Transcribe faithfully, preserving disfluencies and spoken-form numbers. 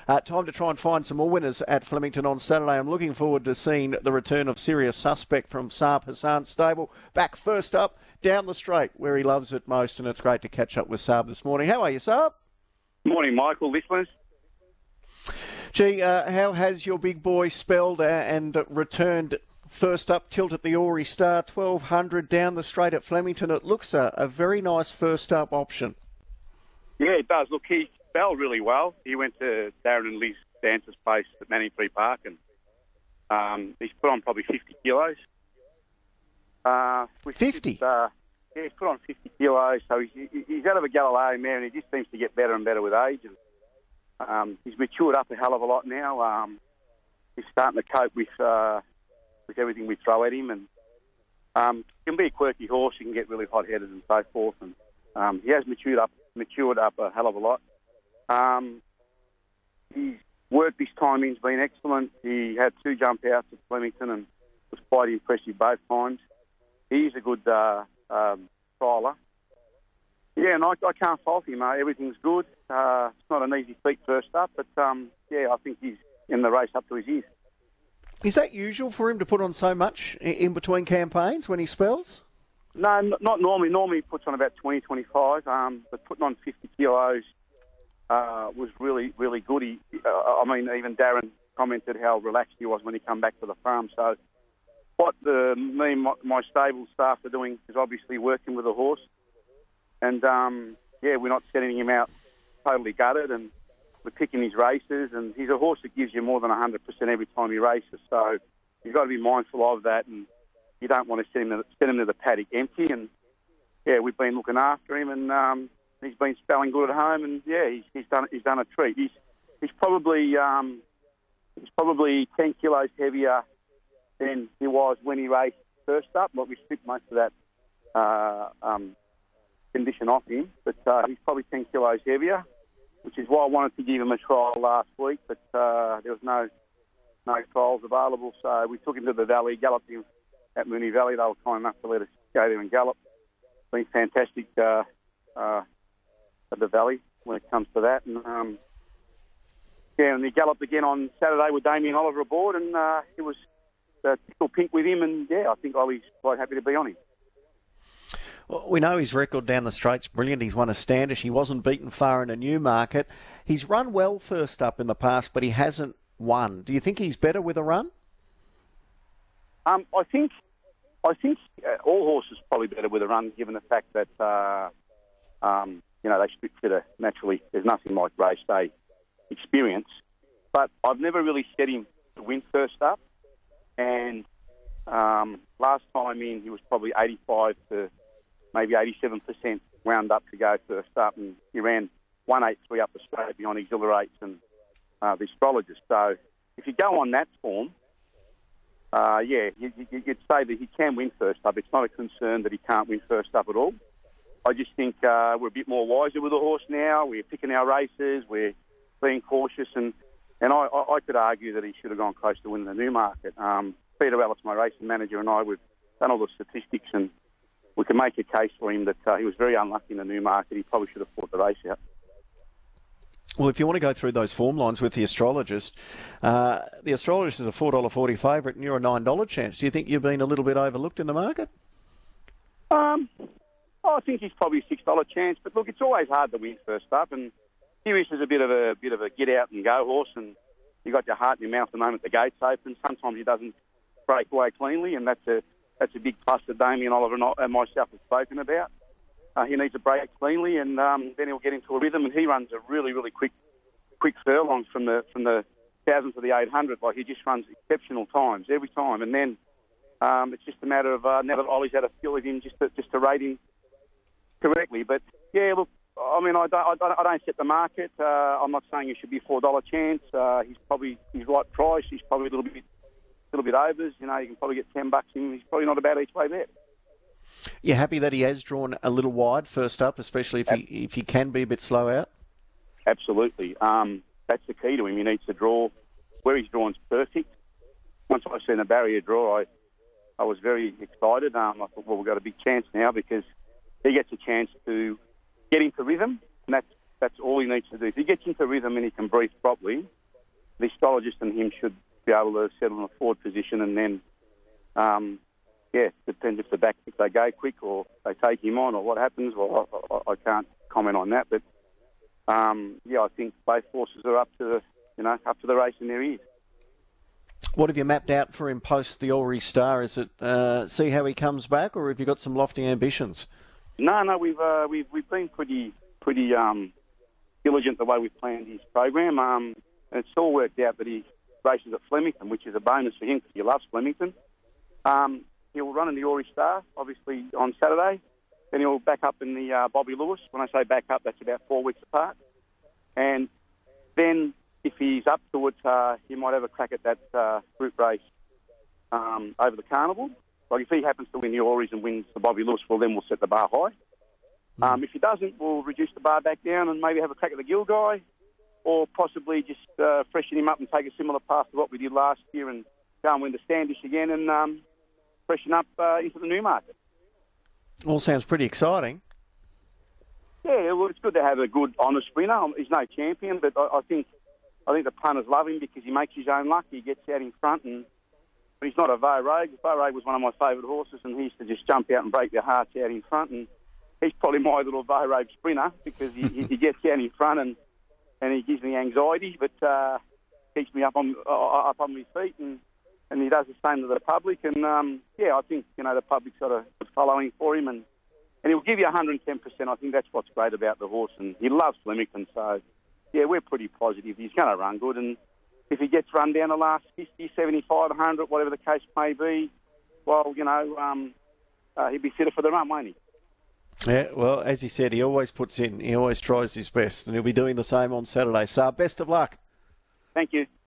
Uh, time to try and find some more winners at Flemington on Saturday. I'm looking forward to seeing the return of Serious Suspect from Saab Hassan's stable. Back first up, down the straight, where he loves it most, and it's great to catch up with Saab this morning. How are you, Saab? Morning, Michael, listeners. Gee, uh, how has your big boy spelled uh, and uh, returned first up tilt at the Ori Star, twelve hundred down the straight at Flemington? It looks a, a very nice first up option. Yeah, it does. Look, he spelled really well. He went to Darren and Liz Dancer's place at Manning Free Park, and um, he's put on probably fifty kilos. Uh, fifty? Uh, yeah, he's put on fifty kilos, so he's, he's out of a Galileo mare, and he just seems to get better and better with age. And, um, he's matured up a hell of a lot now. Um, he's starting to cope with uh, with everything we throw at him, and um, he can be a quirky horse. He can get really hot-headed and so forth, and um, he has matured up matured up a hell of a lot. Um, his work this timing's been excellent. He had two jump outs at Flemington and was quite impressive both times. He's a good uh, um, trialer. Yeah, and I, I can't fault him. Uh, everything's good. Uh, it's not an easy feat first up, but um, yeah, I think he's in the race up to his ears. Is that usual for him to put on so much in between campaigns when he spells? No, not normally. Normally he puts on about twenty, twenty-five, um, but putting on fifty kilos uh, was really, really good. He, uh, I mean, even Darren commented how relaxed he was when he came back to the farm. So what the me and my, my stable staff are doing is obviously working with the horse. And, um, yeah, we're not setting him out totally gutted, and we're picking his races. And he's a horse that gives you more than one hundred percent every time he races. So you've got to be mindful of that, and you don't want to send him to, send him to the paddock empty. And, yeah, we've been looking after him, and um, he's been spelling good at home. And, yeah, he's, he's done he's done a treat. He's he's probably um, he's probably ten kilos heavier than he was when he raced first up. But we stripped most of that uh, um, condition off him. But uh, he's probably ten kilos heavier, which is why I wanted to give him a trial last week. But uh, there was no no trials available, so we took him to the Valley, galloped him at Moonee Valley. They were kind enough to let us go there and gallop. Been fantastic uh, uh, at the Valley when it comes to that. And um, yeah, and he galloped again on Saturday with Damien Oliver aboard, and uh, it was uh, tickle pink with him. And yeah, I think Ollie's quite happy to be on him. Well, we know his record down the straight's brilliant. He's won a Standish. He wasn't beaten far in a Newmarket. He's run well first up in the past, but he hasn't won. Do you think he's better with a run? Um, I think I think uh, all horses are probably better with a run, given the fact that uh, um, you know they strip fitter naturally. There's nothing like race day experience, but I've never really set him to win first up. And um, last time in, he was probably eighty-five to maybe eighty-seven percent wound up to go first up, and he ran one eighty-three up the straight behind Exhilarates and uh, the Astrologist. So if you go on that form, Uh, yeah, you, you, you'd say that he can win first up. It's not a concern that he can't win first up at all. I just think uh, we're a bit more wiser with the horse now. We're picking our races. We're being cautious. And, and I, I, I could argue that he should have gone close to winning the Newmarket. Um, Peter Ellis, my racing manager, and I, we've done all the statistics, and we can make a case for him that uh, he was very unlucky in the Newmarket. He probably should have fought the race out. Well, if you want to go through those form lines with the Astrologist, uh, the Astrologist is a four dollars forty favourite and you're a nine dollars chance. Do you think you've been a little bit overlooked in the market? Um, I think he's probably a six dollars chance. But look, it's always hard to win first up. And Sirius is a bit of a bit of a get out and go horse, and you got your heart in your mouth the moment the gates open. Sometimes he doesn't break away cleanly, and that's a that's a big plus that Damien Oliver and, I, and myself have spoken about. Uh, he needs to break cleanly, and um, then he'll get into a rhythm. And he runs a really, really quick, quick furlong from the from the thousand to the eight hundred. Like, he just runs exceptional times every time. And then um, it's just a matter of uh, now that Ollie's had a feel of him, just to, just to rate him correctly. But yeah, look, I mean, I don't, I don't, I don't set the market. Uh, I'm not saying he should be a four dollar chance. Uh, he's probably his right price. He's probably a little bit, little bit overs. You know, you can probably get ten bucks in. He's probably not a bad each way there. You're happy that he has drawn a little wide first up, especially if he if he can be a bit slow out? Absolutely. Um, that's the key to him. He needs to draw where he's drawn's perfect. Once I seen a barrier draw, I I was very excited. Um, I thought, well, we've got a big chance now, because he gets a chance to get into rhythm, and that's that's all he needs to do. If he gets into rhythm and he can breathe properly, the histologist and him should be able to settle in a forward position, and then, um, yeah, depends if the back, if they go quick or they take him on or what happens. Well, I, I, I can't comment on that, but um, yeah, I think both horses are up to the, you know, up to the race in their ears. What have you mapped out for him post the Albury Star? Is it uh, see how he comes back, or have you got some lofty ambitions? No, no, we've uh, we've we've been pretty pretty um, diligent the way we've planned his program. Um, and it's all worked out that he races at Flemington, which is a bonus for him because he loves Flemington. Um, he'll run in the Albury Star, obviously, on Saturday. Then he'll back up in the uh, Bobby Lewis. When I say back up, that's about four weeks apart. And then if he's up to it, uh, he might have a crack at that uh, group race um, over the Carnival. Like if he happens to win the Auries and wins the Bobby Lewis, well, then we'll set the bar high. Mm. Um, if he doesn't, we'll reduce the bar back down and maybe have a crack at the Gill Guy, or possibly just uh, freshen him up and take a similar path to what we did last year and go and win the Standish again and um, freshen up uh, into the Newmarket. All sounds pretty exciting. Yeah, well, it's good to have a good, honest winner. He's no champion, but I, I think I think the punters love him because he makes his own luck. He gets out in front, and but he's not a Vo Rogue. Vo Rogue was one of my favourite horses, and he used to just jump out and break their hearts out in front. And he's probably my little Vo Rogue sprinter because he, he gets out in front and, and he gives me anxiety, but uh, keeps me up on uh, up on my feet, and, and he does the same to the public. And um, yeah, I think you know the public's got a good following for him, and, and he'll give you one hundred ten percent. I think that's what's great about the horse, and he loves Flemington, so. Yeah, we're pretty positive he's going to run good, and if he gets run down the last fifty, seventy-five, one hundred, whatever the case may be, well, you know, um, uh, he'll be fitter for the run, won't he? Yeah, well, as he said, he always puts in, he always tries his best, and he'll be doing the same on Saturday. So, best of luck. Thank you.